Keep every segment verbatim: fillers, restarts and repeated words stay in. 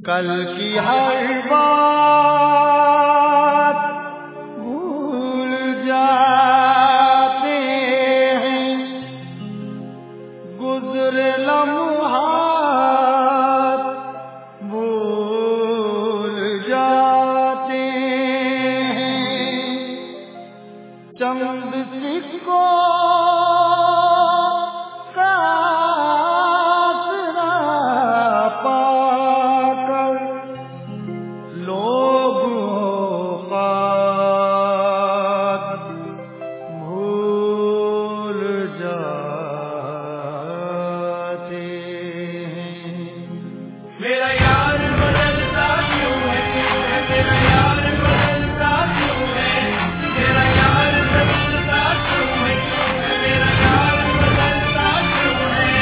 कल की हर बात भूल जाते हैं, गुज़रे लम्हात भूल जाते हैं। चंद सिक्कों का आसरा पाकर लोग औकात भूल जाते हैं। मेरा यार बदलता क्यों है, मेरा यार बदलता क्यों है, मेरा यार बदलता क्यों है, मेरा यार बदलता क्यों है।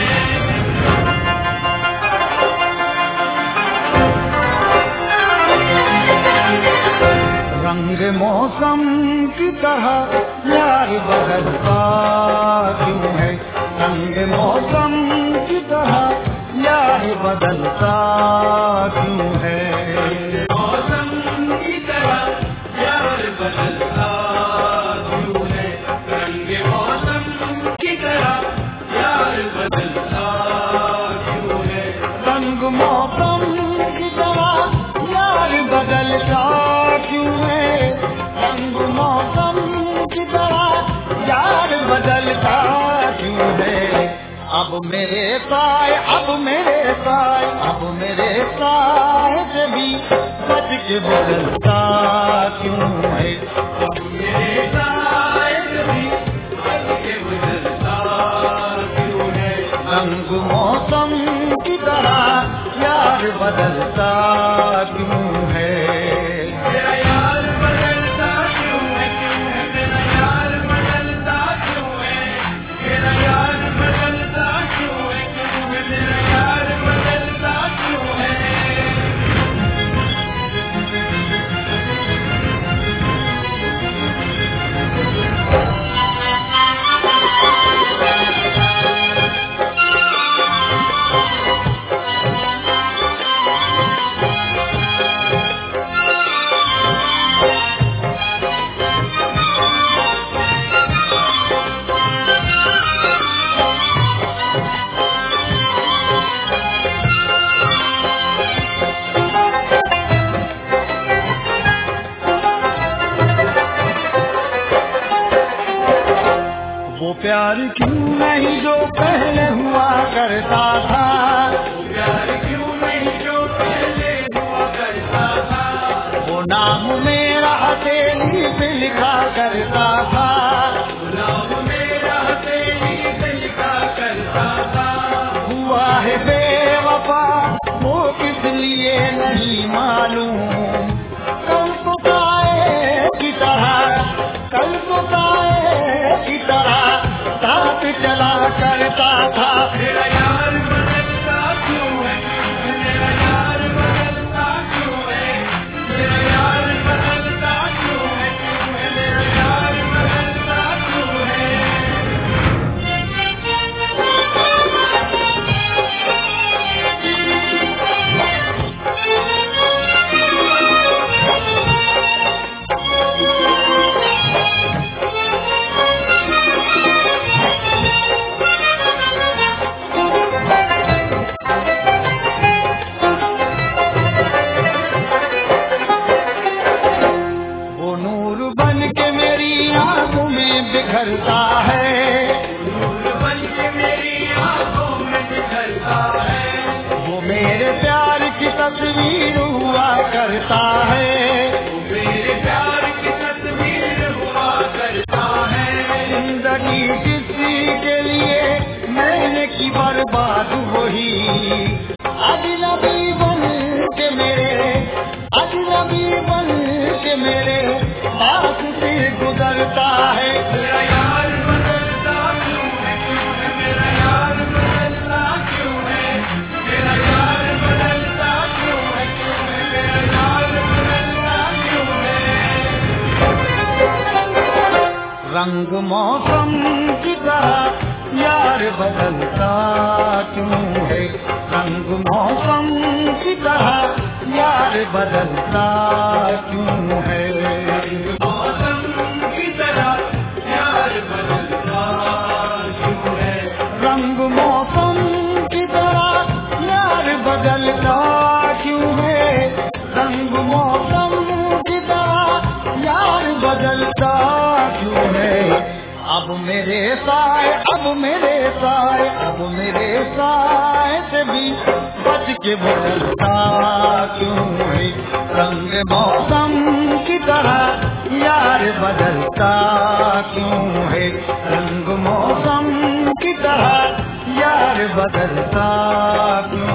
रंग मौसम की तरह यार बदलता क्यों है, रंग मौसम की तरह यार बदलता क्यों है। मौसम की तरह यार बदलता क्यों है, रंग मौसम की तरह यार बदलता क्यों है। रंग मौसम की तरह यार बदलता क्यों है, रंग मौसम की तरह यार बदलता क्यों है। अब मेरे साए अब मेरे साए अब मेरे साए से भी बच के बदलता क्यों है। अब मेरे साए से भी बच के बदलता क्यों है। रंग मौसम की तरह यार बदलता क्यों है। मेरा यार बदलता क्यों है, क्यों है मेरा यार बदलता क्यों है, मेरा यार बदलता क्यों है, क्यों है मेरा यार बदलता क्यों है। वो प्यार क्यों नहीं जो पहले हुआ करता था, वो प्यार क्यों नहीं जो पहले हुआ करता था। वो नाम मेरा हथेली पे लिखा करता था, वो नाम मेरा तेरी से लिखा करता था। हुआ है बेवफा वो किस लिए नहीं मालूम। कल तो साए की तरह कल तो साए की तरह साथ चला करता था। मेरा यार बदलता क्यों है, मेरा यार बदलता क्यों है, मेरा यार बदलता क्यों है, क्यों है मेरा यार बदलता क्यों है। वो नूर बन के मेरी आंखों में बिखरता है, नूर बन के मेरी आंखों में बिखरता है। वो मेरे प्यार की तस्वीर हुआ करता है। वो मेरे प्यार की तस्वीर हुआ करता है। जिंदगी किसी के लिए मैंने की बर्बाद वही अजनबी बन के मेरे अजनबी बन के मेरे पास से गुजरता है। मेरा यार बदलता क्यों है, क्यों है मेरा यार बदलता क्यों है, मेरा यार बदलता क्यों है, क्यों है मेरा यार बदलता क्यों है। रंग मौसम की तरह यार बदलता क्यों है, रंग मौसम की तरह यार बदलता क्यों है। मौसम की तरह यार बदलता क्यों है। रंग मौसम की तरह यार बदलता क्यों है। रंग मौसम की तरह यार बदलता क्यों है। अब मेरे साए अब मेरे साए अब मेरे साए से भी बच के बदलता क्यों है। रंग मौसम की तरह यार बदलता क्यों है। रंग मौसम की तरह यार बदलता क्यों